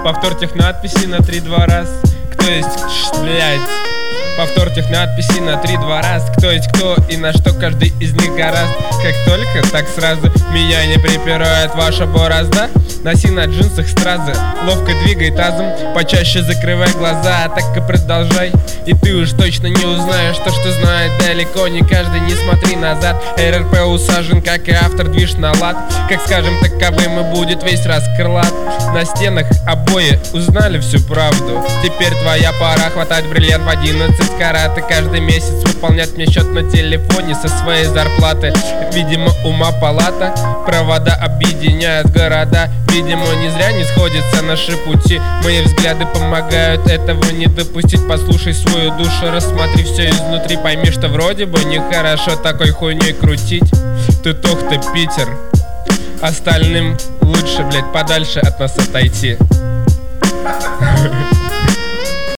Повтор тех надписей на 3-2 раз. Кто есть, блять. Повтор тех надписей на 3-2 раз. Кто есть кто и на что каждый из них гораст. Как только, так сразу меня не припирает ваша борозда. Носи на джинсах стразы, ловко двигай тазом, почаще закрывай глаза, а так и продолжай. И ты уж точно не узнаешь то, что знает далеко не каждый, не смотри назад. РРП усажен, как и автор, движ на лад. Как скажем таковым и будет весь раскрылат. На стенах обои узнали всю правду. Теперь твоя пора хватать бриллиант в 11 карат. И каждый месяц выполнять мне счет на телефоне со своей зарплаты. Видимо, ума палата, провода объединяют города. Видимо, не зря не сходятся наши пути. Мои взгляды помогают этого не допустить. Послушай свою душу, рассмотри все изнутри. Пойми, что вроде бы нехорошо такой хуйней крутить. Тут ох-то Питер, остальным лучше, блять, подальше от нас отойти.